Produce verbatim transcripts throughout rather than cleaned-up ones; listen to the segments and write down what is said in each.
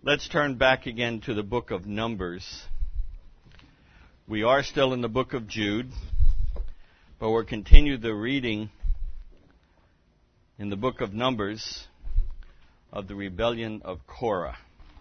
Let's turn back again to the book of Numbers. We are still in the book of Jude, but we'll continue the reading in the book of Numbers of the rebellion of Korah.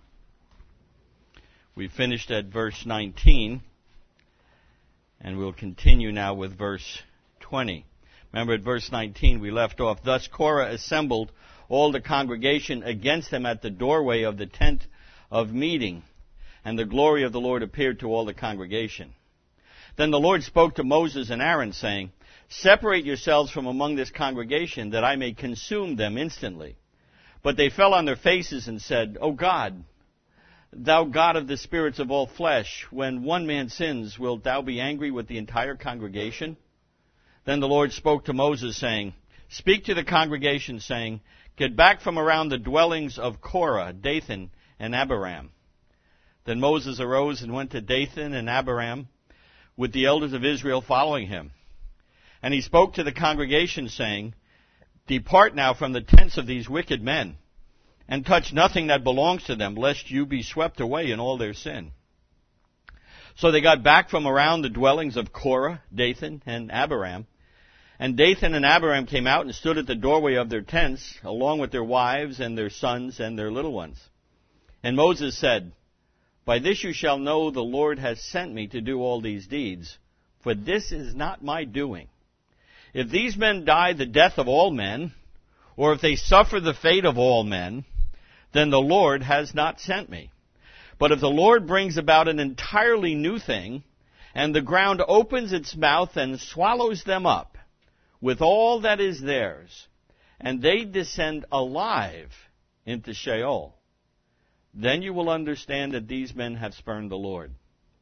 We finished at verse nineteen, and we'll continue now with verse twenty. Remember, at verse nineteen we left off, "Thus Korah assembled all the congregation against him at the doorway of the tent of meeting, and the glory of the Lord appeared to all the congregation. Then the Lord spoke to Moses and Aaron, saying, 'Separate yourselves from among this congregation, that I may consume them instantly.' But they fell on their faces and said, 'O God, thou God of the spirits of all flesh, when one man sins, wilt thou be angry with the entire congregation?' Then the Lord spoke to Moses, saying, 'Speak to the congregation, saying, Get back from around the dwellings of Korah, Dathan, and Abiram.' Then Moses arose and went to Dathan and Abiram, with the elders of Israel following him. And he spoke to the congregation, saying, 'Depart now from the tents of these wicked men, and touch nothing that belongs to them, lest you be swept away in all their sin.' So they got back from around the dwellings of Korah, Dathan, and Abiram. And Dathan and Abiram came out and stood at the doorway of their tents, along with their wives and their sons and their little ones. And Moses said, 'By this you shall know the Lord has sent me to do all these deeds, for this is not my doing. If these men die the death of all men, or if they suffer the fate of all men, then the Lord has not sent me. But if the Lord brings about an entirely new thing, and the ground opens its mouth and swallows them up, with all that is theirs, and they descend alive into Sheol, then you will understand that these men have spurned the Lord.'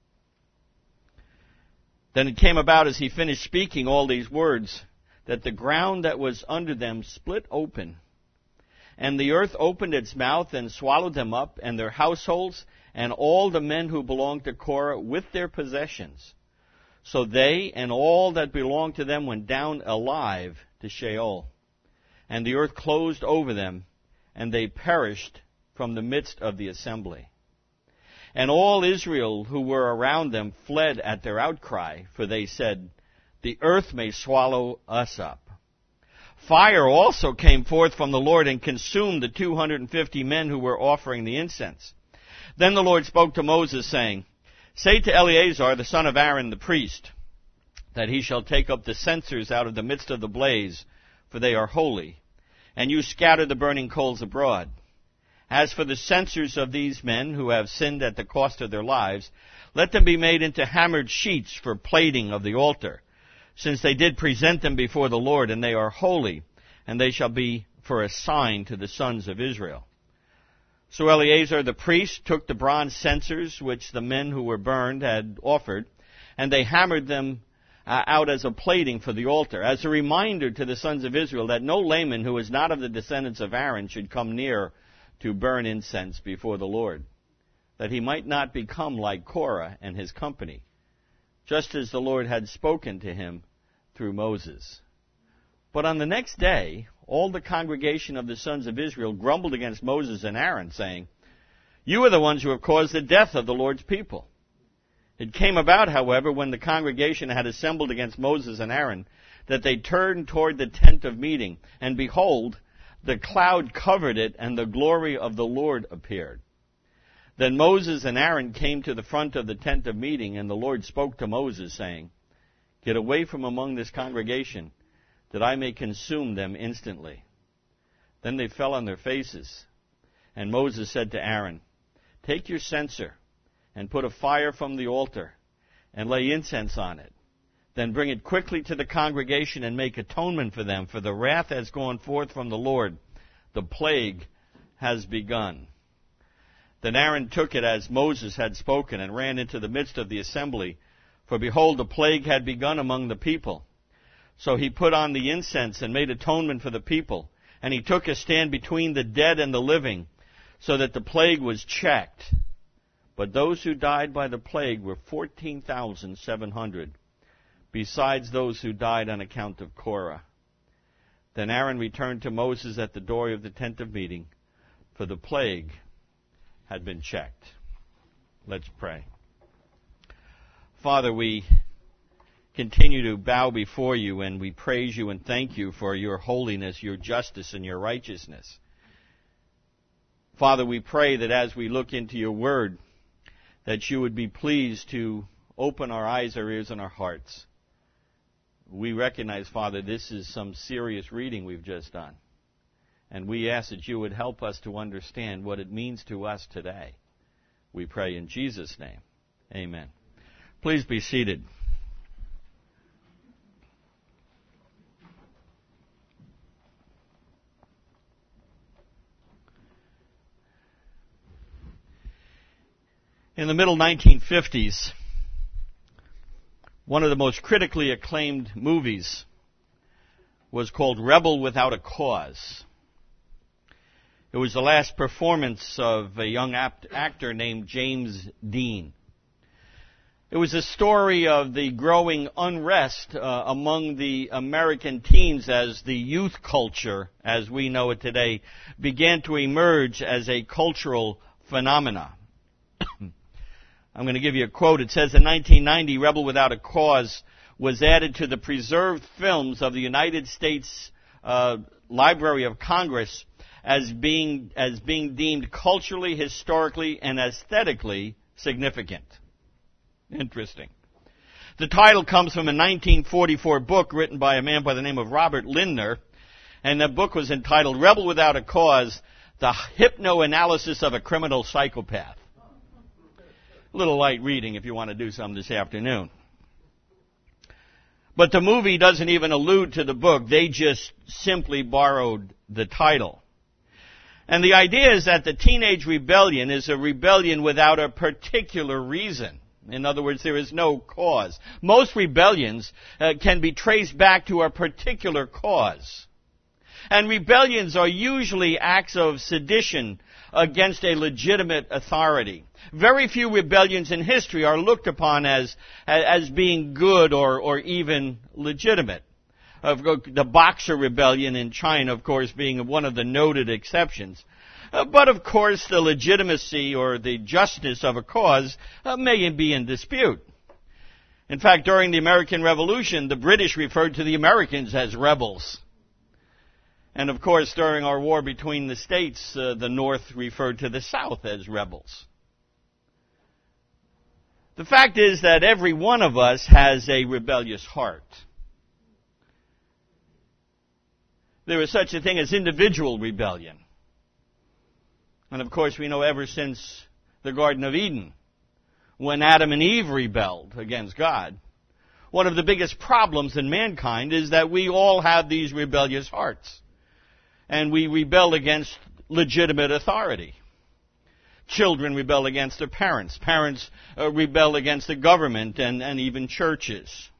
Then it came about, as he finished speaking all these words, that the ground that was under them split open, and the earth opened its mouth and swallowed them up, and their households, and all the men who belonged to Korah with their possessions. So they and all that belonged to them went down alive to Sheol. And the earth closed over them, and they perished from the midst of the assembly. And all Israel who were around them fled at their outcry, for they said, 'The earth may swallow us up.' Fire also came forth from the Lord and consumed the two hundred fifty men who were offering the incense. Then the Lord spoke to Moses, saying, 'Say to Eleazar, the son of Aaron, the priest, that he shall take up the censers out of the midst of the blaze, for they are holy, and you scatter the burning coals abroad. As for the censers of these men who have sinned at the cost of their lives, let them be made into hammered sheets for plating of the altar, since they did present them before the Lord, and they are holy, and they shall be for a sign to the sons of Israel.' So Eleazar the priest took the bronze censers which the men who were burned had offered, and they hammered them uh, out as a plating for the altar, as a reminder to the sons of Israel that no layman who is not of the descendants of Aaron should come near to burn incense before the Lord, that he might not become like Korah and his company, just as the Lord had spoken to him through Moses. But on the next day, all the congregation of the sons of Israel grumbled against Moses and Aaron, saying, 'You are the ones who have caused the death of the Lord's people.' It came about, however, when the congregation had assembled against Moses and Aaron, that they turned toward the tent of meeting, and behold, the cloud covered it, and the glory of the Lord appeared. Then Moses and Aaron came to the front of the tent of meeting, and the Lord spoke to Moses, saying, 'Get away from among this congregation, that I may consume them instantly.' Then they fell on their faces. And Moses said to Aaron, 'Take your censer, and put a fire from the altar, and lay incense on it. Then bring it quickly to the congregation, and make atonement for them, for the wrath has gone forth from the Lord. The plague has begun.' Then Aaron took it as Moses had spoken, and ran into the midst of the assembly, for behold, the plague had begun among the people. So he put on the incense and made atonement for the people, and he took a stand between the dead and the living, so that the plague was checked. But those who died by the plague were fourteen thousand seven hundred, besides those who died on account of Korah. Then Aaron returned to Moses at the door of the tent of meeting, for the plague had been checked. Let's pray. Father, we continue to bow before you, and we praise you and thank you for your holiness, your justice, and your righteousness. Father, we pray that as we look into your word, that you would be pleased to open our eyes, our ears, and our hearts. We recognize, Father, this is some serious reading we've just done. And we ask that you would help us to understand what it means to us today. We pray in Jesus' name. Amen. Please be seated. In the middle nineteen fifties, one of the most critically acclaimed movies was called Rebel Without a Cause. It was the last performance of a young apt actor named James Dean. It was a story of the growing unrest uh, among the American teens as the youth culture, as we know it today, began to emerge as a cultural phenomena. I'm going to give you a quote. It says, in nineteen ninety, Rebel Without a Cause was added to the preserved films of the United States uh, Library of Congress as being as being deemed culturally, historically, and aesthetically significant. Interesting. The title comes from a nineteen forty-four book written by a man by the name of Robert Lindner, and the book was entitled Rebel Without a Cause, The Hypnoanalysis of a Criminal Psychopath. A little light reading if you want to do something this afternoon. But the movie doesn't even allude to the book. They just simply borrowed the title. And the idea is that the teenage rebellion is a rebellion without a particular reason. In other words, there is no cause. Most rebellions uh, can be traced back to a particular cause. And rebellions are usually acts of sedition against a legitimate authority. Very few rebellions in history are looked upon as as being good or, or even legitimate. The Boxer Rebellion in China, of course, being one of the noted exceptions. Uh, but, of course, the legitimacy or the justness of a cause uh, may be in dispute. In fact, during the American Revolution, the British referred to the Americans as rebels. And, of course, during our war between the states, uh, the North referred to the South as rebels. The fact is that every one of us has a rebellious heart. There is such a thing as individual rebellion. And of course we know ever since the Garden of Eden, when Adam and Eve rebelled against God, one of the biggest problems in mankind is that we all have these rebellious hearts. And we rebel against legitimate authority. Children rebel against their parents. Parents uh, rebel against the government and, and even churches.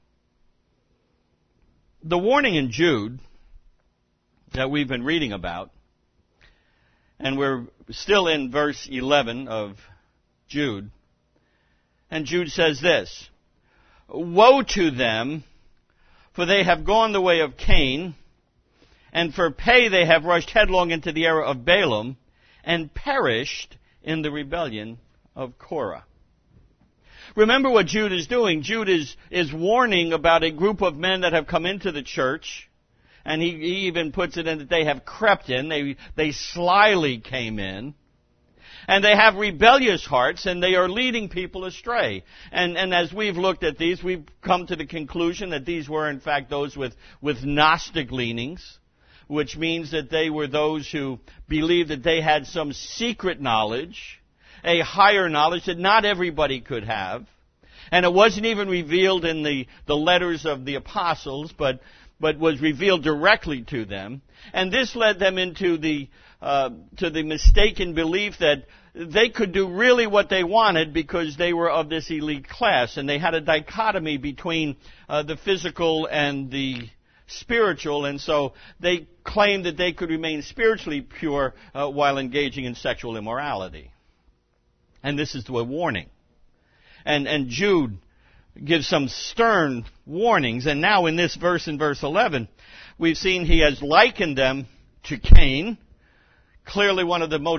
The warning in Jude that we've been reading about, and we're still in verse eleven of Jude, and Jude says this, "Woe to them, for they have gone the way of Cain, and for pay they have rushed headlong into the error of Balaam, and perished in the rebellion of Korah." Remember what Jude is doing. Jude is, is warning about a group of men that have come into the church, and he, he even puts it in that they have crept in. They, they slyly came in. And they have rebellious hearts, and they are leading people astray. And, and as we've looked at these, we've come to the conclusion that these were, in fact, those with, with Gnostic leanings, which means that they were those who believed that they had some secret knowledge, a higher knowledge that not everybody could have. And it wasn't even revealed in the, the letters of the apostles, but, but was revealed directly to them. And this led them into the, uh, to the mistaken belief that they could do really what they wanted because they were of this elite class. And they had a dichotomy between uh, the physical and the spiritual, and so they claimed that they could remain spiritually pure uh, while engaging in sexual immorality. And this is a warning. And, and Jude gives some stern warnings, and now in this verse, in verse eleven, we've seen he has likened them to Cain, clearly one of the most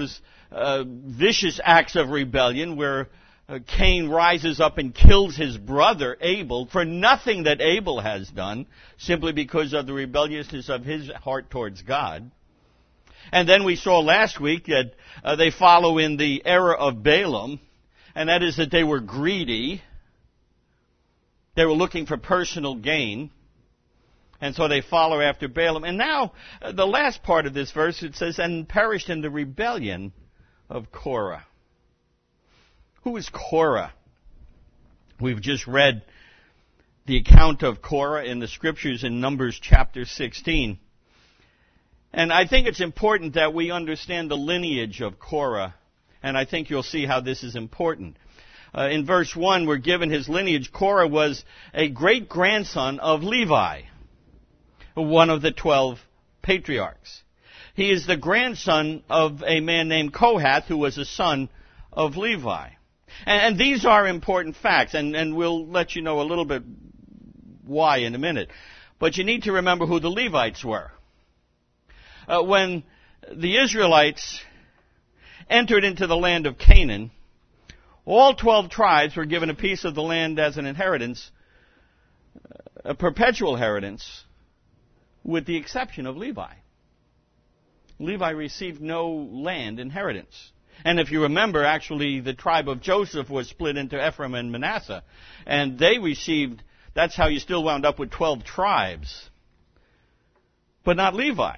uh, vicious acts of rebellion where uh, Cain rises up and kills his brother Abel for nothing that Abel has done, simply because of the rebelliousness of his heart towards God. And then we saw last week that uh, they follow in the error of Balaam, and that is that they were greedy. They were looking for personal gain. And so they follow after Balaam. And now, uh, the last part of this verse, it says, and perished in the rebellion of Korah. Who is Korah? We've just read the account of Korah in the Scriptures in Numbers chapter sixteen. And I think it's important that we understand the lineage of Korah. And I think you'll see how this is important. Uh, in verse one, we're given his lineage. Korah was a great-grandson of Levi, one of the twelve patriarchs. He is the grandson of a man named Kohath, who was a son of Levi. And, and these are important facts, and, and we'll let you know a little bit why in a minute. But you need to remember who the Levites were. Uh, when the Israelites entered into the land of Canaan, all twelve tribes were given a piece of the land as an inheritance, a perpetual inheritance, with the exception of Levi. Levi received no land inheritance. And if you remember, actually, the tribe of Joseph was split into Ephraim and Manasseh. And they received, that's how you still wound up with twelve tribes. But not Levi.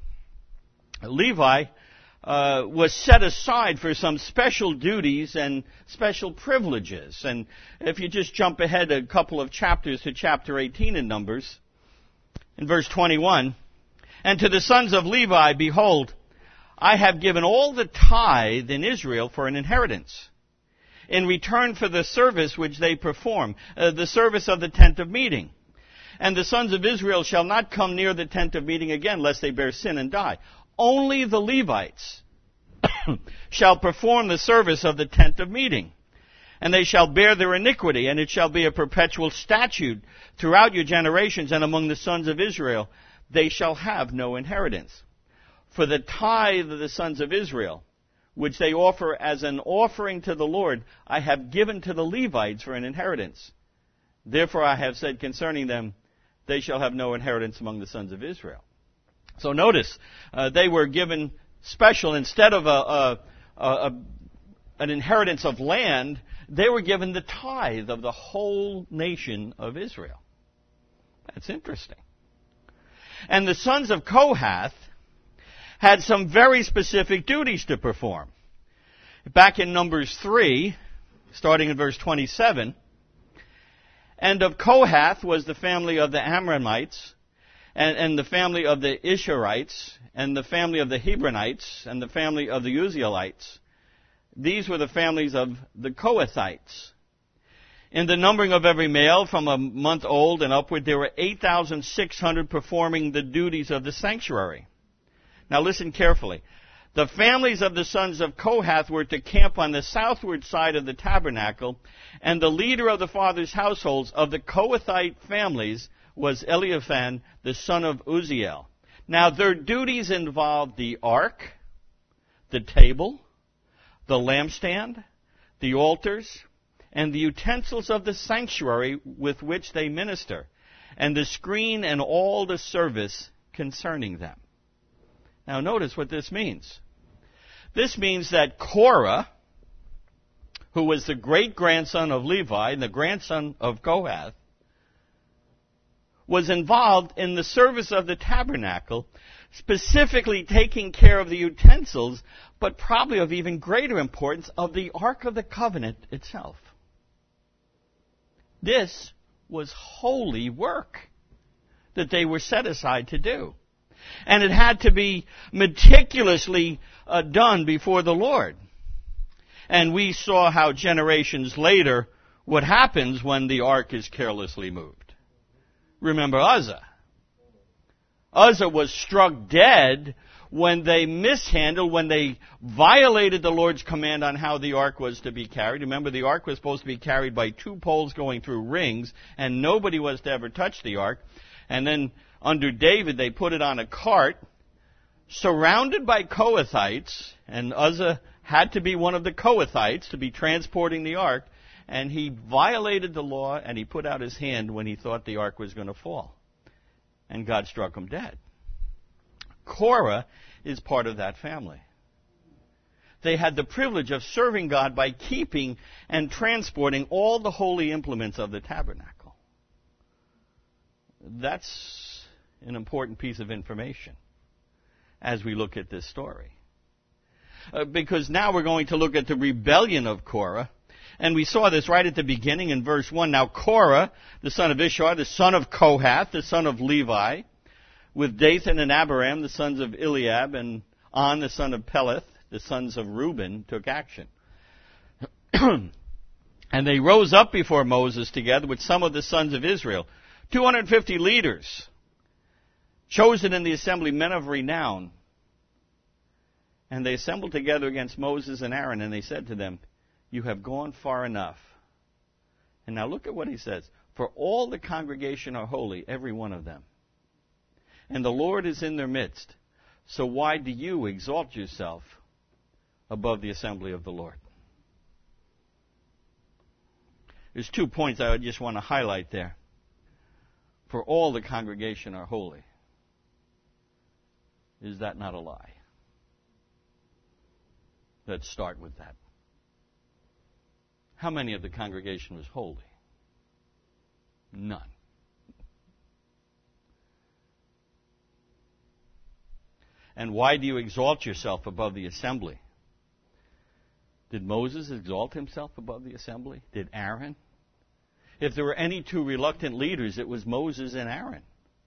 Levi uh, was set aside for some special duties and special privileges. And if you just jump ahead a couple of chapters to chapter eighteen in Numbers, in verse twenty-one, and to the sons of Levi, behold, I have given all the tithe in Israel for an inheritance, in return for the service which they perform, uh, the service of the tent of meeting. And the sons of Israel shall not come near the tent of meeting again, lest they bear sin and die. Only the Levites shall perform the service of the tent of meeting. And they shall bear their iniquity, and it shall be a perpetual statute throughout your generations, and among the sons of Israel they shall have no inheritance. For the tithe of the sons of Israel, which they offer as an offering to the Lord, I have given to the Levites for an inheritance. Therefore I have said concerning them, they shall have no inheritance among the sons of Israel. So notice, uh, they were given special, instead of a, a, a, a, an inheritance of land, they were given the tithe of the whole nation of Israel. That's interesting. And the sons of Kohath had some very specific duties to perform. Back in Numbers three, starting in verse twenty-seven, and of Kohath was the family of the Amramites, and, and the family of the Isharites, and the family of the Hebronites, and the family of the Uzzielites. These were the families of the Kohathites. In the numbering of every male from a month old and upward, there were eight thousand six hundred performing the duties of the sanctuary. Now listen carefully. The families of the sons of Kohath were to camp on the southward side of the tabernacle, and the leader of the fathers' households of the Kohathite families was Eliaphan, the son of Uzziel. Now their duties involved the ark, the table, the lampstand, the altars, and the utensils of the sanctuary with which they minister, and the screen and all the service concerning them. Now notice what this means. This means that Korah, who was the great-grandson of Levi and the grandson of Kohath, was involved in the service of the tabernacle, specifically taking care of the utensils, but probably of even greater importance, of the Ark of the Covenant itself. This was holy work that they were set aside to do. And it had to be meticulously uh, done before the Lord. And we saw how generations later, what happens when the ark is carelessly moved. Remember Uzzah. Uzzah was struck dead when they mishandled, when they violated the Lord's command on how the ark was to be carried. Remember, the ark was supposed to be carried by two poles going through rings, and nobody was to ever touch the ark. And then under David, they put it on a cart, surrounded by Kohathites, and Uzzah had to be one of the Kohathites to be transporting the ark, and he violated the law, and he put out his hand when he thought the ark was going to fall. And God struck him dead. Korah is part of that family. They had the privilege of serving God by keeping and transporting all the holy implements of the tabernacle. That's an important piece of information as we look at this story. Uh, because now we're going to look at the rebellion of Korah. And we saw this right at the beginning in verse one. Now Korah, the son of Ishar, the son of Kohath, the son of Levi, with Dathan and Abiram, the sons of Eliab, and On, the son of Peleth, the sons of Reuben, took action. And they rose up before Moses together with some of the sons of Israel, two hundred fifty leaders, chosen in the assembly, men of renown. And they assembled together against Moses and Aaron, and they said to them, "You have gone far enough." And now look at what he says. "For all the congregation are holy, every one of them. And the Lord is in their midst. So why do you exalt yourself above the assembly of the Lord?" There's two points I just want to highlight there. For all the congregation are holy. Is that not a lie? Let's start with that. How many of the congregation was holy? None. And why do you exalt yourself above the assembly? Did Moses exalt himself above the assembly? Did Aaron? If there were any two reluctant leaders, it was Moses and Aaron.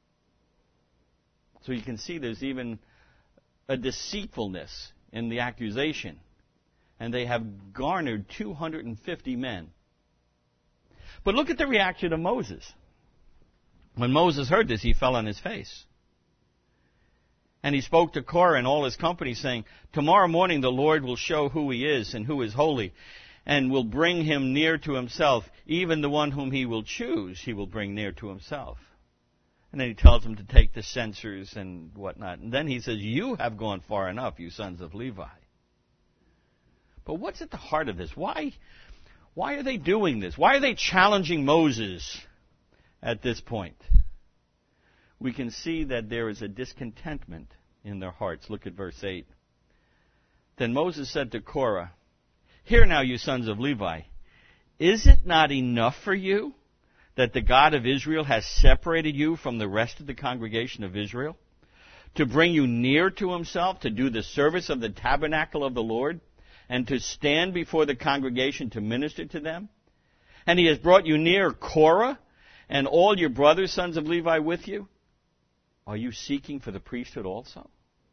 So you can see there's even a deceitfulness in the accusation. And they have garnered two hundred fifty men. But look at the reaction of Moses. When Moses heard this, he fell on his face. And he spoke to Korah and all his company, saying, "Tomorrow morning the Lord will show who he is and who is holy, and will bring him near to himself. Even the one whom he will choose, he will bring near to himself." And then he tells them to take the censers and whatnot. And then he says, "You have gone far enough, you sons of Levi." But what's at the heart of this? Why, why are they doing this? Why are they challenging Moses at this point? We can see that there is a discontentment in their hearts. Look at verse eight. Then Moses said to Korah, "Hear now, you sons of Levi, is it not enough for you that the God of Israel has separated you from the rest of the congregation of Israel, to bring you near to himself, to do the service of the tabernacle of the Lord, and to stand before the congregation to minister to them? And he has brought you near Korah and all your brothers, sons of Levi, with you. Are you seeking for the priesthood also?"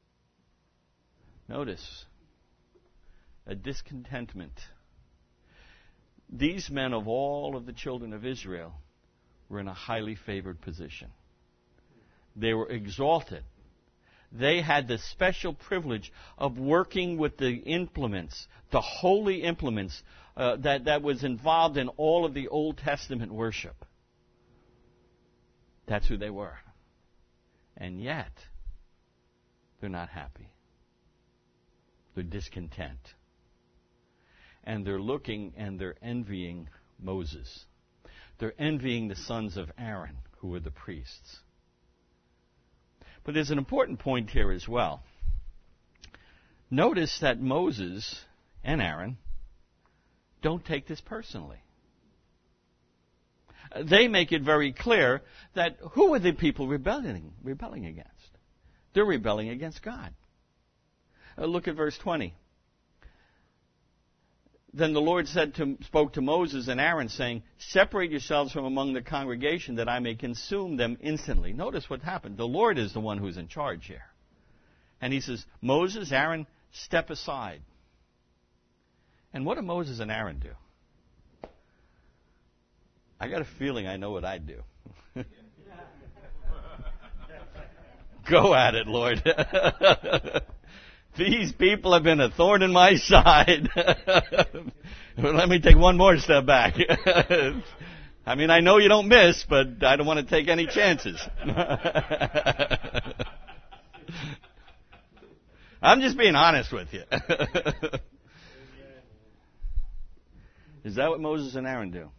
Notice a discontentment. These men of all of the children of Israel were in a highly favored position. They were exalted. They had the special privilege of working with the implements, the holy implements uh, that, that was involved in all of the Old Testament worship. That's who they were. And yet, they're not happy. They're discontent. And they're looking and they're envying Moses. They're envying the sons of Aaron, who were the priests. But there's an important point here as well. Notice that Moses and Aaron don't take this personally. They make it very clear that who are the people rebelling, rebelling against? They're rebelling against God. Uh, look at verse twenty. Then the Lord said to, spoke to Moses and Aaron, saying, "Separate yourselves from among the congregation, that I may consume them instantly." Notice what happened. The Lord is the one who's in charge here. And he says, "Moses, Aaron, step aside." And what do Moses and Aaron do? I got a feeling I know what I'd do. Go at it, Lord. These people have been a thorn in my side. Let me take one more step back. I mean, I know you don't miss, but I don't want to take any chances. I'm just being honest with you. Is that what Moses and Aaron do?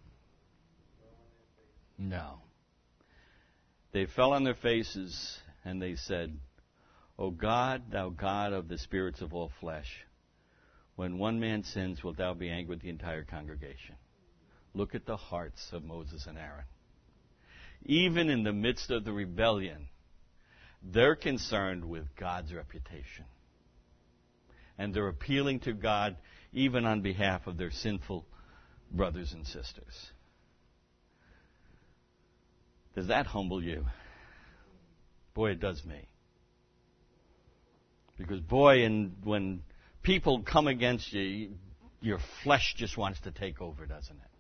No. They fell on their faces and they said, O God, thou God of the spirits of all flesh, when one man sins, wilt thou be angry with the entire congregation? Look at the hearts of Moses and Aaron. Even in the midst of the rebellion, they're concerned with God's reputation. And they're appealing to God even on behalf of their sinful brothers and sisters. Does that humble you? Boy, it does me. Because, boy, and when people come against you, your flesh just wants to take over, doesn't it?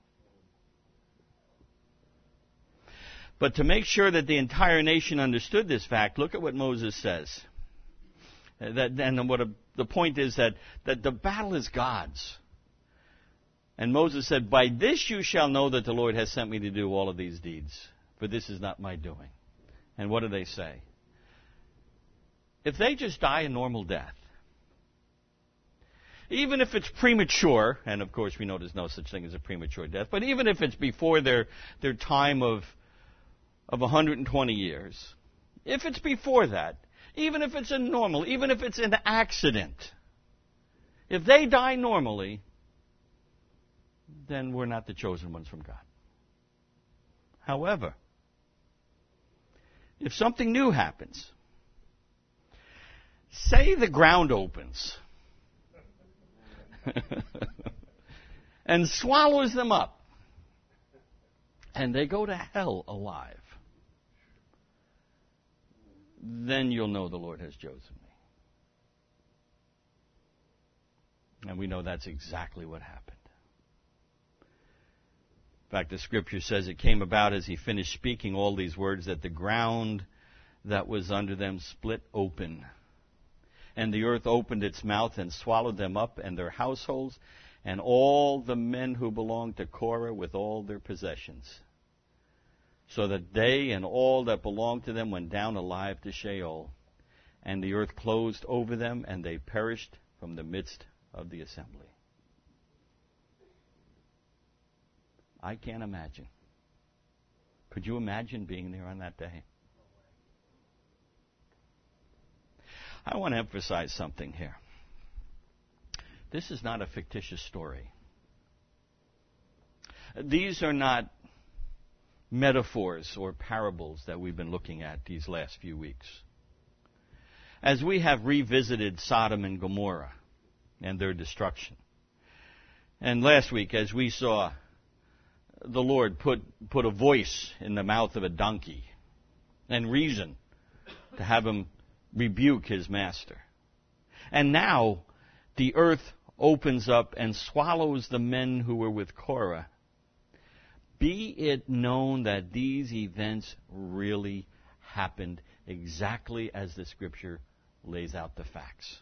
But to make sure that the entire nation understood this fact, look at what Moses says. That, and what a, the point is that, that the battle is God's. And Moses said, by this you shall know that the Lord has sent me to do all of these deeds, for this is not my doing. And what do they say? If they just die a normal death, even if it's premature, and of course we know there's no such thing as a premature death, but even if it's before their, their time of, of one hundred twenty years, if it's before that, even if it's a normal, even if it's an accident, if they die normally, then we're not the chosen ones from God. However, if something new happens, say the ground opens and swallows them up, and they go to hell alive, then you'll know the Lord has chosen me. And we know that's exactly what happened. In fact, the Scripture says it came about as he finished speaking all these words that the ground that was under them split open. And the earth opened its mouth and swallowed them up and their households and all the men who belonged to Korah with all their possessions. So that they and all that belonged to them went down alive to Sheol. And the earth closed over them, and they perished from the midst of the assembly. I can't imagine. Could you imagine being there on that day? I want to emphasize something here. This is not a fictitious story. These are not metaphors or parables that we've been looking at these last few weeks. As we have revisited Sodom and Gomorrah and their destruction. And last week, as we saw the Lord put, put a voice in the mouth of a donkey and reason to have him rebuke his master. And now the earth opens up and swallows the men who were with Korah. Be it known that these events really happened exactly as the Scripture lays out the facts.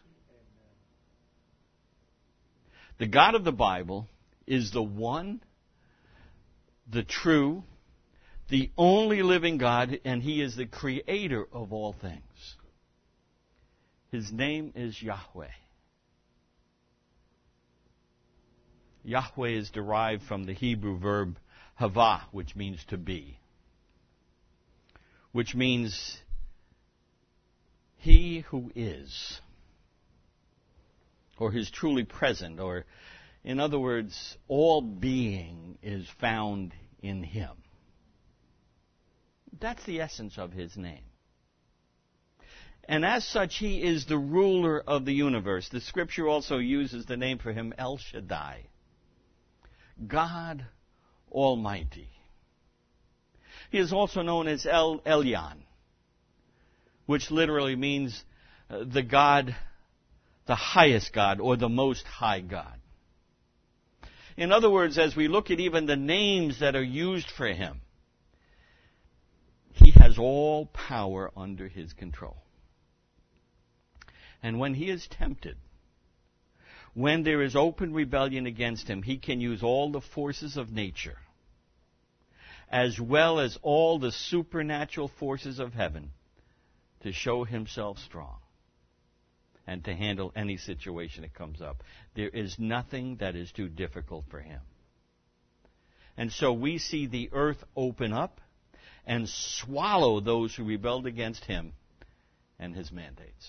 The God of the Bible is the one, the true, the only living God, and He is the creator of all things. His name is Yahweh. Yahweh is derived from the Hebrew verb hava, which means to be, which means He who is, or is truly present, or in other words, all being is found in Him. That's the essence of His name. And as such, He is the ruler of the universe. The Scripture also uses the name for Him, El Shaddai, God Almighty. He is also known as El Elyon, which literally means uh, the God, the highest God, or the most high God. In other words, as we look at even the names that are used for Him, He has all power under His control. And when He is tempted, when there is open rebellion against Him, He can use all the forces of nature, as well as all the supernatural forces of heaven, to show Himself strong and to handle any situation that comes up. There is nothing that is too difficult for Him. And so we see the earth open up and swallow those who rebelled against him and his mandates.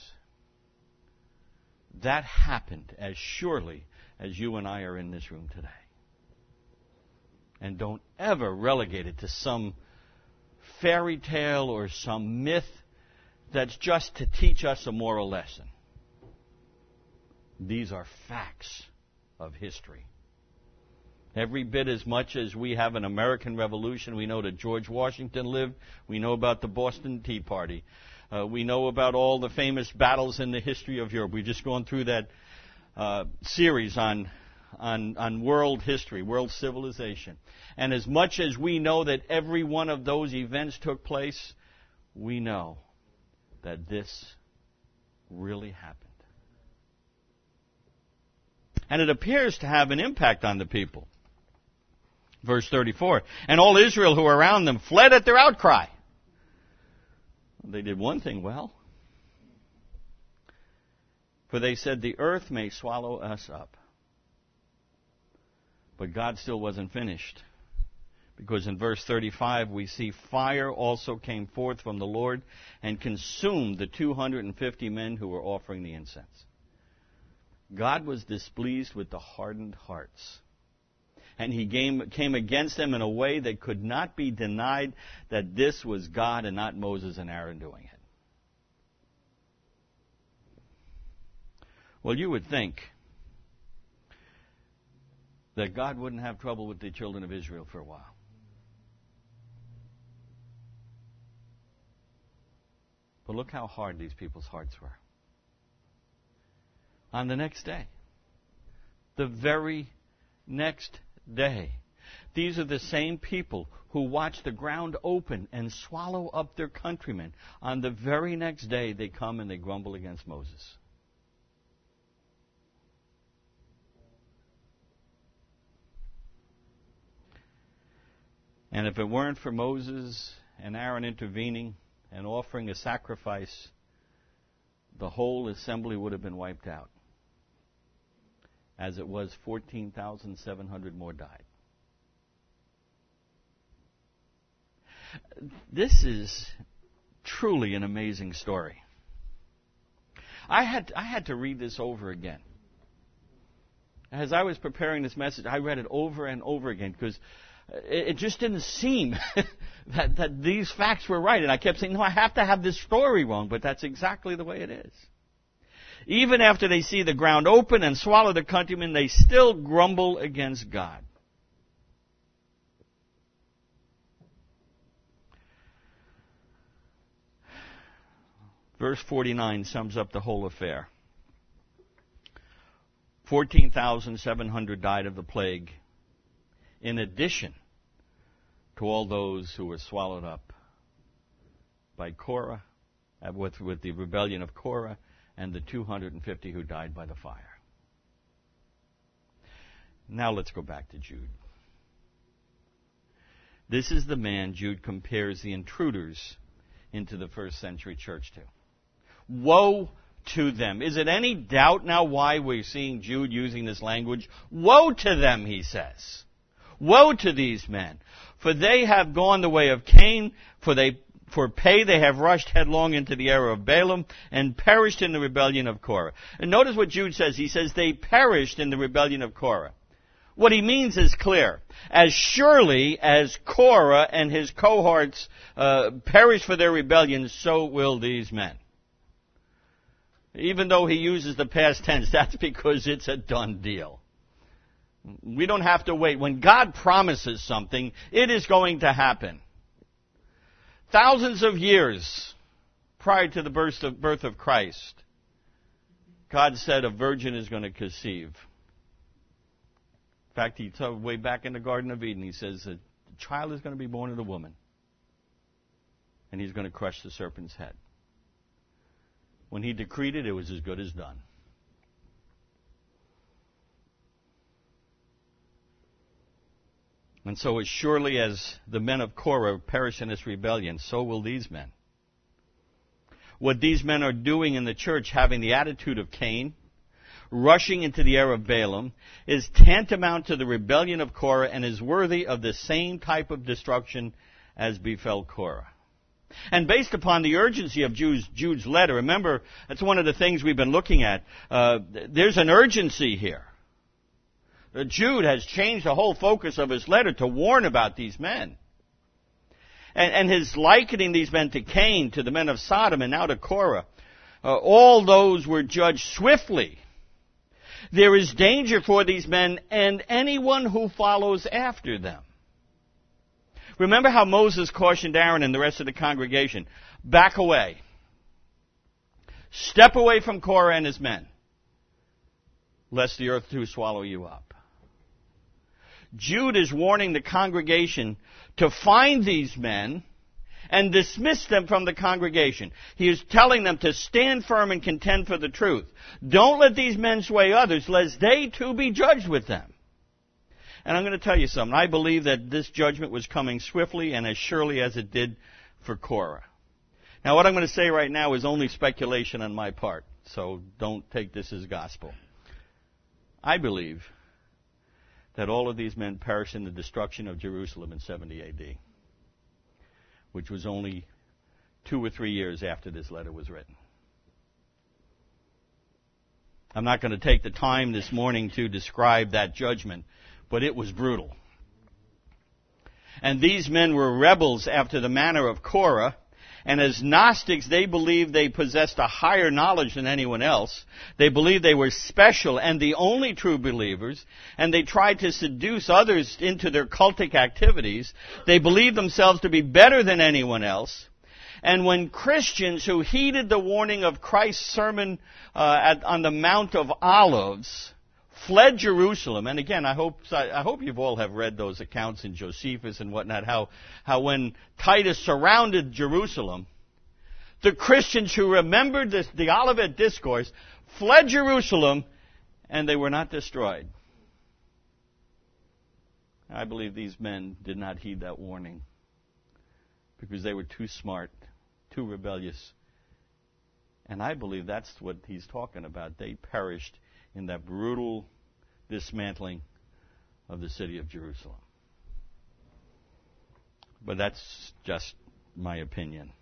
That happened as surely as you and I are in this room today. And don't ever relegate it to some fairy tale or some myth that's just to teach us a moral lesson. These are facts of history. Every bit as much as we have an American Revolution, we know that George Washington lived, we know about the Boston Tea Party, uh, we know about all the famous battles in the history of Europe. We've just gone through that uh, series on, on, on world history, world civilization. And as much as we know that every one of those events took place, we know that this really happened. And it appears to have an impact on the people. Verse thirty-four, and all Israel who were around them fled at their outcry. They did one thing well. For they said, the earth may swallow us up. But God still wasn't finished. Because in verse thirty-five we see fire also came forth from the Lord and consumed the two hundred fifty men who were offering the incense. God was displeased with the hardened hearts. And he came, came against them in a way that could not be denied that this was God and not Moses and Aaron doing it. Well, you would think that God wouldn't have trouble with the children of Israel for a while. But look how hard these people's hearts were. On the next day, the very next day, these are the same people who watch the ground open and swallow up their countrymen. On the very next day, they come and they grumble against Moses. And if it weren't for Moses and Aaron intervening and offering a sacrifice, the whole assembly would have been wiped out. As it was, fourteen thousand seven hundred more died. This is truly an amazing story. I had I had to read this over again. As I was preparing this message, I read it over and over again because it, it just didn't seem that, that these facts were right. And I kept saying, no, I have to have this story wrong, but that's exactly the way it is. Even after they see the ground open and swallow the countrymen, they still grumble against God. Verse forty-nine sums up the whole affair. fourteen thousand seven hundred died of the plague, in addition to all those who were swallowed up by Korah, with, with the rebellion of Korah, and the two hundred fifty who died by the fire. Now let's go back to Jude. This is the man Jude compares the intruders into the first century church to. Woe to them. Is it any doubt now why we're seeing Jude using this language? Woe to them, he says. Woe to these men, for they have gone the way of Cain, for they For pay they have rushed headlong into the error of Balaam and perished in the rebellion of Korah. And notice what Jude says. He says they perished in the rebellion of Korah. What he means is clear. As surely as Korah and his cohorts uh, perished for their rebellion, so will these men. Even though he uses the past tense, that's because it's a done deal. We don't have to wait. When God promises something, it is going to happen. Thousands of years prior to the birth of, birth of Christ, God said a virgin is going to conceive. In fact, he told way back in the Garden of Eden, he says a child is going to be born of a woman, and he's going to crush the serpent's head. When he decreed it, it was as good as done. And so as surely as the men of Korah perish in this rebellion, so will these men. What these men are doing in the church, having the attitude of Cain, rushing into the era of Balaam, is tantamount to the rebellion of Korah and is worthy of the same type of destruction as befell Korah. And based upon the urgency of Jude's, Jude's letter, remember, that's one of the things we've been looking at. Uh, there's an urgency here. Uh, Jude has changed the whole focus of his letter to warn about these men. And, and his likening these men to Cain, to the men of Sodom, and now to Korah. Uh, all those were judged swiftly. There is danger for these men and anyone who follows after them. Remember how Moses cautioned Aaron and the rest of the congregation, back away. Step away from Korah and his men, lest the earth too swallow you up. Jude is warning the congregation to find these men and dismiss them from the congregation. He is telling them to stand firm and contend for the truth. Don't let these men sway others, lest they too be judged with them. And I'm going to tell you something. I believe that this judgment was coming swiftly and as surely as it did for Korah. Now, what I'm going to say right now is only speculation on my part, so don't take this as gospel. I believe that all of these men perished in the destruction of Jerusalem in seventy A D, which was only two or three years after this letter was written. I'm not going to take the time this morning to describe that judgment, but it was brutal. And these men were rebels after the manner of Korah, and as Gnostics, they believed they possessed a higher knowledge than anyone else. They believed they were special and the only true believers, and they tried to seduce others into their cultic activities. They believed themselves to be better than anyone else. And when Christians who heeded the warning of Christ's sermon uh, at, on the Mount of Olives fled Jerusalem, and again, I hope I hope you've all have read those accounts in Josephus and whatnot, how, how when Titus surrounded Jerusalem, the Christians who remembered this, the Olivet Discourse fled Jerusalem, and they were not destroyed. I believe these men did not heed that warning because they were too smart, too rebellious. And I believe that's what he's talking about. They perished in that brutal dismantling of the city of Jerusalem. But that's just my opinion.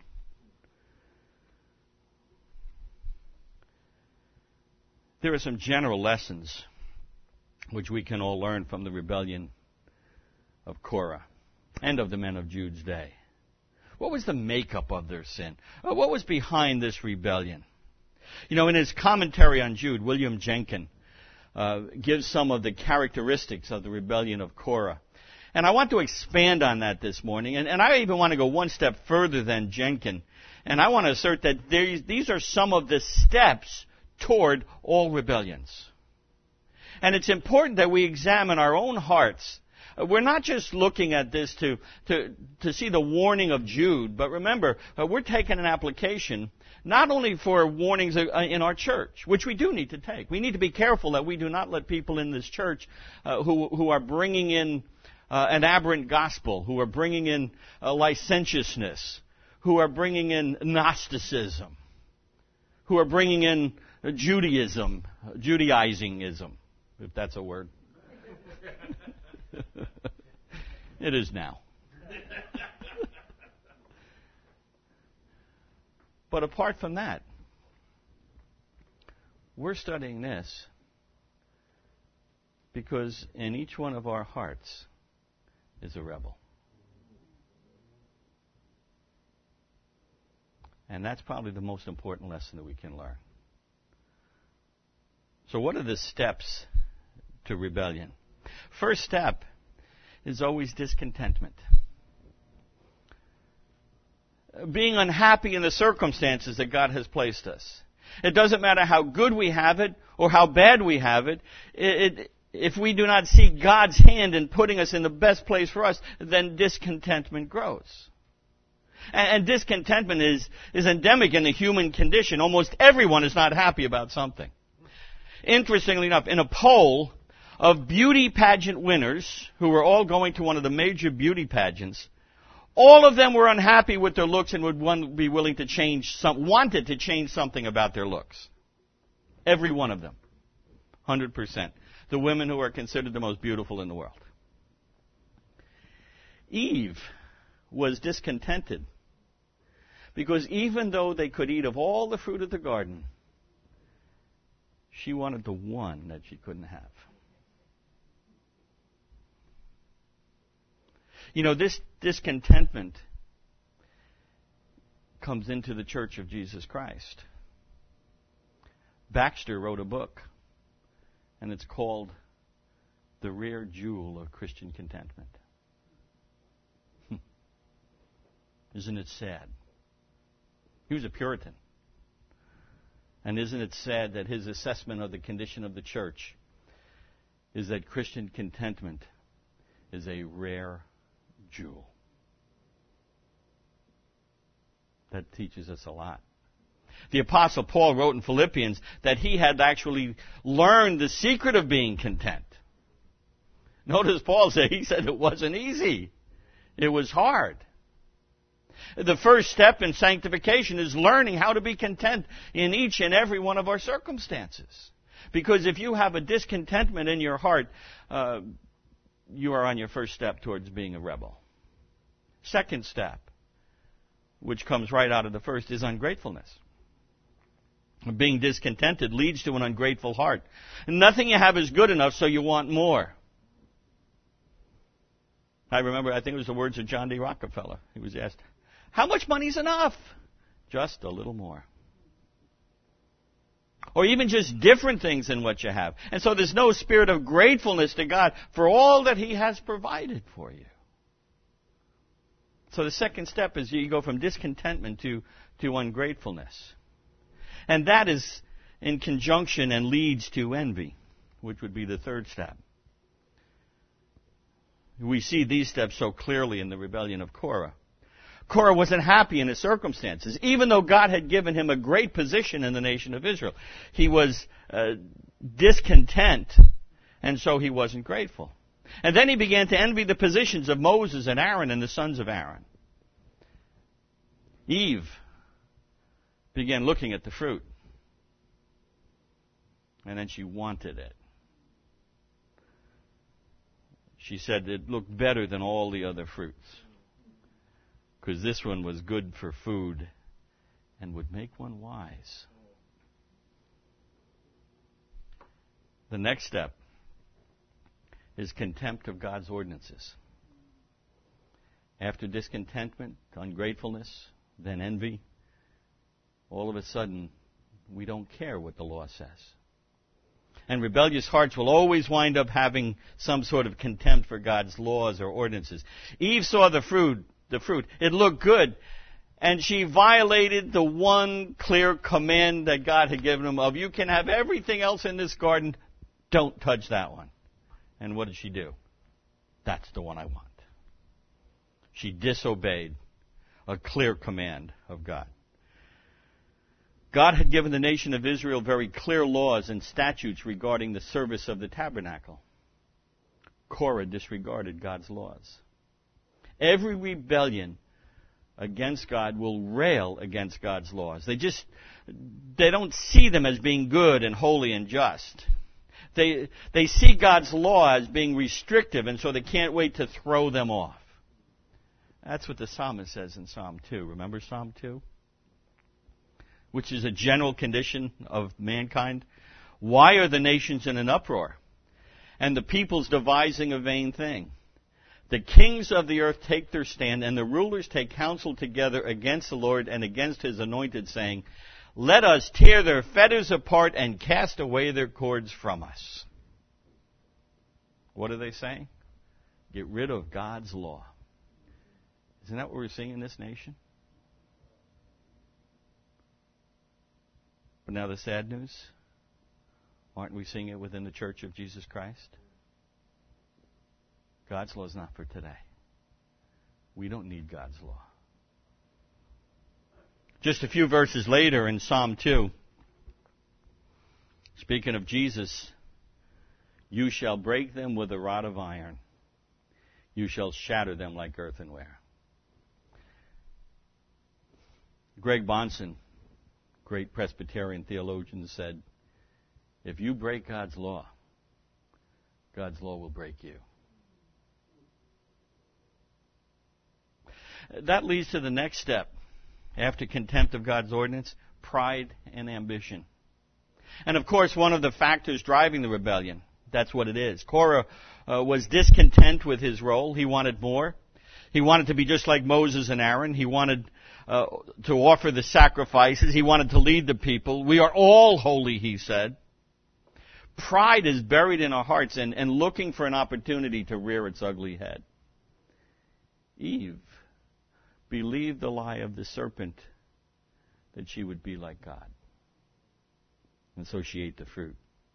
There are some general lessons which we can all learn from the rebellion of Korah and of the men of Jude's day. What was the makeup of their sin? What was behind this rebellion? You know, in his commentary on Jude, William Jenkin uh, gives some of the characteristics of the rebellion of Korah. And I want to expand on that this morning. And, and I even want to go one step further than Jenkin. And I want to assert that there, these are some of the steps toward all rebellions. And it's important that we examine our own hearts. We're not just looking at this to, to, to see the warning of Jude, but remember, uh, we're taking an application not only for warnings uh, in our church, which we do need to take. We need to be careful that we do not let people in this church uh, who, who are bringing in uh, an aberrant gospel, who are bringing in uh, licentiousness, who are bringing in Gnosticism, who are bringing in Judaism, Judaizingism, if that's a word. It is now. But apart from that, we're studying this because in each one of our hearts is a rebel. And that's probably the most important lesson that we can learn. So what are the steps to rebellion? First step is always discontentment. Being unhappy in the circumstances that God has placed us. It doesn't matter how good we have it or how bad we have it. It, it. If we do not see God's hand in putting us in the best place for us, then discontentment grows. And, and discontentment is, is endemic in the human condition. Almost everyone is not happy about something. Interestingly enough, in a poll of beauty pageant winners who were all going to one of the major beauty pageants, all of them were unhappy with their looks and would one be willing to change some, wanted to change something about their looks. Every one of them. one hundred percent. The women who are considered the most beautiful in the world. Eve was discontented because even though they could eat of all the fruit of the garden, she wanted the one that she couldn't have. You know, this discontentment comes into the Church of Jesus Christ. Baxter wrote a book, and it's called The Rare Jewel of Christian Contentment. Isn't it sad? He was a Puritan. And isn't it sad that his assessment of the condition of the church is that Christian contentment is a rare jewel? That teaches us a lot. The Apostle Paul wrote in Philippians that he had actually learned the secret of being content. Notice Paul said, he said it wasn't easy. It was hard. The first step in sanctification is learning how to be content in each and every one of our circumstances. Because if you have a discontentment in your heart, uh, you are on your first step towards being a rebel. Second step, which comes right out of the first, is ungratefulness. Being discontented leads to an ungrateful heart. Nothing you have is good enough, so you want more. I remember, I think it was the words of John D. Rockefeller. He was asked, how much money is enough? Just a little more. Or even just different things than what you have. And so there's no spirit of gratefulness to God for all that He has provided for you. So the second step is you go from discontentment to, to ungratefulness. And that is in conjunction and leads to envy, which would be the third step. We see these steps so clearly in the rebellion of Korah. Korah wasn't happy in his circumstances, even though God had given him a great position in the nation of Israel. He was uh, discontent, and so he wasn't grateful. And then he began to envy the positions of Moses and Aaron and the sons of Aaron. Eve began looking at the fruit, and then she wanted it. She said it looked better than all the other fruits, because this one was good for food and would make one wise. The next step is contempt of God's ordinances. After discontentment, ungratefulness, then envy, all of a sudden, we don't care what the law says. And rebellious hearts will always wind up having some sort of contempt for God's laws or ordinances. Eve saw the fruit, the fruit. It looked good. And she violated the one clear command that God had given him of, you can have everything else in this garden, don't touch that one. And what did she do? That's the one I want. She disobeyed a clear command of God. God had given the nation of Israel very clear laws and statutes regarding the service of the tabernacle. Korah disregarded God's laws. Every rebellion against God will rail against God's laws. They just, they don't see them as being good and holy and just. They, they see God's law as being restrictive, and so they can't wait to throw them off. That's what the psalmist says in Psalm two. Remember Psalm two? Which is a general condition of mankind. Why are the nations in an uproar, and the peoples devising a vain thing? The kings of the earth take their stand, and the rulers take counsel together against the Lord and against His anointed, saying, let us tear their fetters apart and cast away their cords from us. What are they saying? Get rid of God's law. Isn't that what we're seeing in this nation? But now the sad news, aren't we seeing it within the Church of Jesus Christ? God's law is not for today. We don't need God's law. Just a few verses later in Psalm two, speaking of Jesus, you shall break them with a rod of iron. You shall shatter them like earthenware. Greg Bonson, great Presbyterian theologian, said, If you break God's law, God's law will break you. That leads to the next step. After contempt of God's ordinance, pride and ambition. And of course, one of the factors driving the rebellion, that's what it is. Korah uh, was discontent with his role. He wanted more. He wanted to be just like Moses and Aaron. He wanted uh, to offer the sacrifices. He wanted to lead the people. We are all holy, he said. Pride is buried in our hearts and, and looking for an opportunity to rear its ugly head. Eve believed the lie of the serpent that she would be like God. And so she ate the fruit.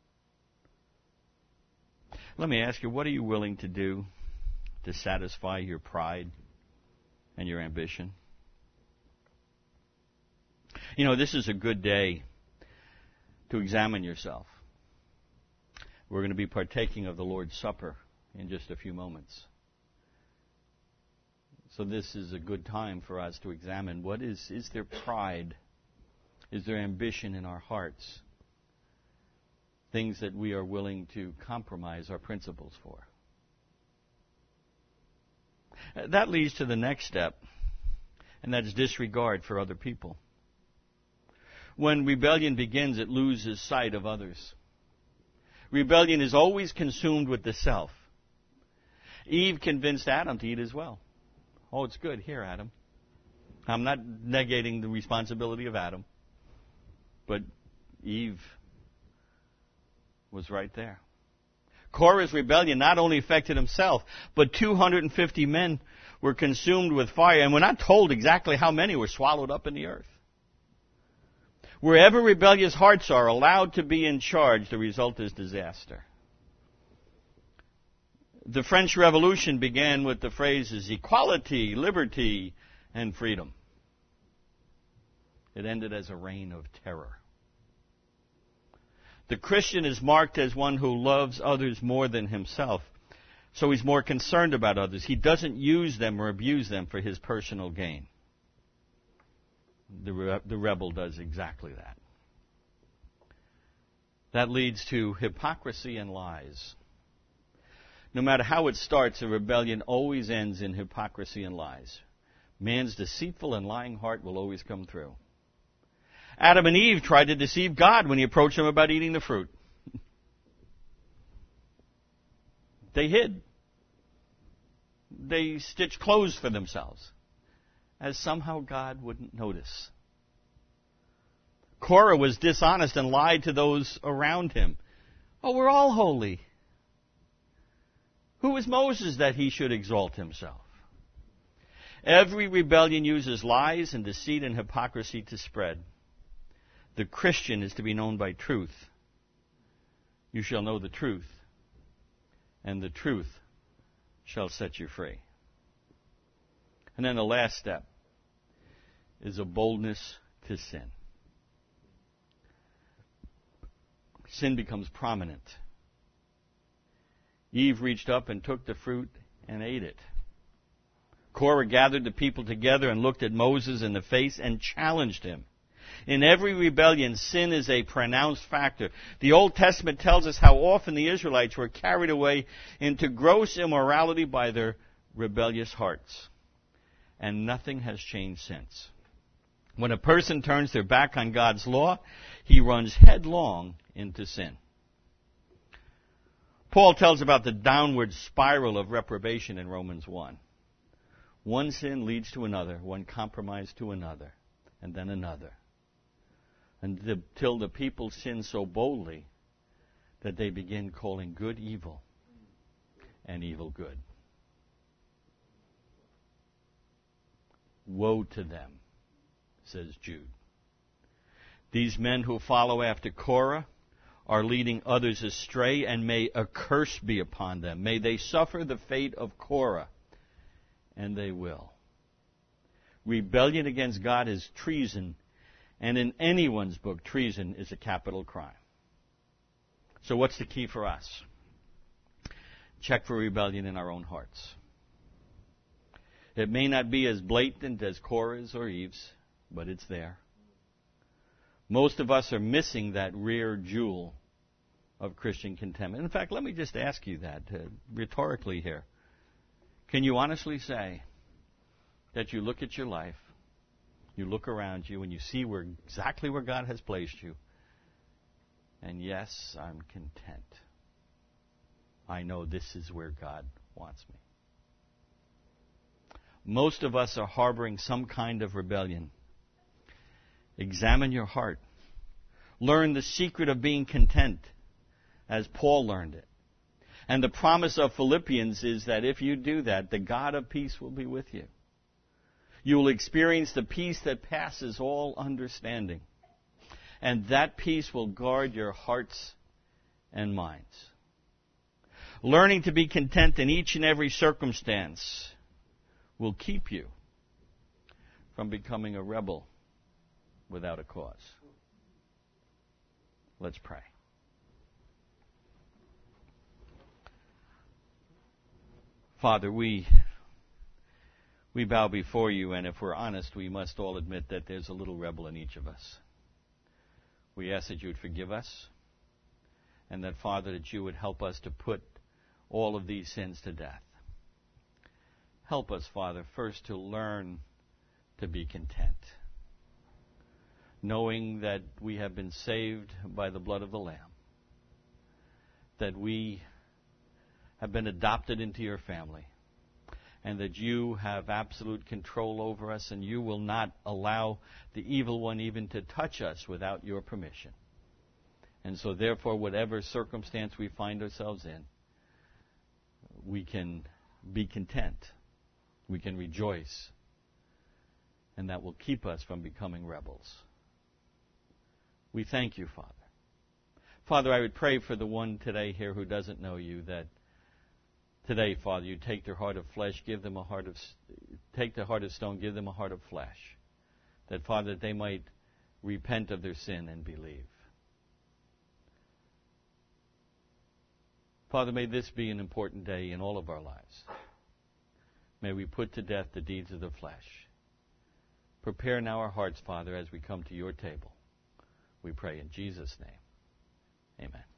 Let me ask you, what are you willing to do to satisfy your pride and your ambition? You know, this is a good day to examine yourself. We're going to be partaking of the Lord's Supper in just a few moments. So this is a good time for us to examine what is, is there pride? Is there ambition in our hearts? Things that we are willing to compromise our principles for. That leads to the next step, and that's disregard for other people. When rebellion begins, it loses sight of others. Rebellion is always consumed with the self. Eve convinced Adam to eat as well. Oh, it's good. Here, Adam. I'm not negating the responsibility of Adam, but Eve was right there. Korah's rebellion not only affected himself, but two hundred fifty men were consumed with fire, and we're not told exactly how many were swallowed up in the earth. Wherever rebellious hearts are allowed to be in charge, the result is disaster. The French Revolution began with the phrases equality, liberty, and freedom. It ended as a reign of terror. The Christian is marked as one who loves others more than himself, so he's more concerned about others. He doesn't use them or abuse them for his personal gain. The, re- the rebel does exactly that. That leads to hypocrisy and lies. No matter how it starts, a rebellion always ends in hypocrisy and lies. Man's deceitful and lying heart will always come through. Adam and Eve tried to deceive God when he approached them about eating the fruit. They hid. They stitched clothes for themselves, as somehow God wouldn't notice. Korah was dishonest and lied to those around him. Oh, we're all holy. Who is Moses that he should exalt himself? Every rebellion uses lies and deceit and hypocrisy to spread. The Christian is to be known by truth. You shall know the truth, and the truth shall set you free. And then the last step is a boldness to sin. Sin becomes prominent. Eve reached up and took the fruit and ate it. Korah gathered the people together and looked at Moses in the face and challenged him. In every rebellion, sin is a pronounced factor. The Old Testament tells us how often the Israelites were carried away into gross immorality by their rebellious hearts. And nothing has changed since. When a person turns their back on God's law, he runs headlong into sin. Paul tells about the downward spiral of reprobation in Romans one. One sin leads to another, one compromise to another, and then another. Until the people sin so boldly that they begin calling good evil and evil good. Woe to them, says Jude. These men who follow after Korah are leading others astray, and may a curse be upon them. May they suffer the fate of Korah, and they will. Rebellion against God is treason, and in anyone's book, treason is a capital crime. So what's the key for us? Check for rebellion in our own hearts. It may not be as blatant as Korah's or Eve's, but it's there. Most of us are missing that rare jewel of Christian contentment. In fact, let me just ask you that uh, rhetorically here. Can you honestly say that you look at your life, you look around you, and you see where exactly where God has placed you, and yes, I'm content. I know this is where God wants me. Most of us are harboring some kind of rebellion. Examine your heart. Learn the secret of being content, as Paul learned it. And the promise of Philippians is that if you do that, the God of peace will be with you. You will experience the peace that passes all understanding. And that peace will guard your hearts and minds. Learning to be content in each and every circumstance will keep you from becoming a rebel without a cause. Let's pray. Father, we we bow before you, and if we're honest, we must all admit that there's a little rebel in each of us. We ask that you would forgive us, and that, Father, that you would help us to put all of these sins to death. Help us, Father, first to learn to be content, knowing that we have been saved by the blood of the Lamb, that we have been adopted into your family, and that you have absolute control over us, and you will not allow the evil one even to touch us without your permission. And so, therefore, whatever circumstance we find ourselves in, we can be content. We can rejoice. And that will keep us from becoming rebels. We thank you, Father. Father, I would pray for the one today here who doesn't know you, that today, Father, you take their heart of flesh, give them a heart of, take the heart of stone, give them a heart of flesh. That, Father, that they might repent of their sin and believe. Father, may this be an important day in all of our lives. May we put to death the deeds of the flesh. Prepare now our hearts, Father, as we come to your table. We pray in Jesus' name. Amen.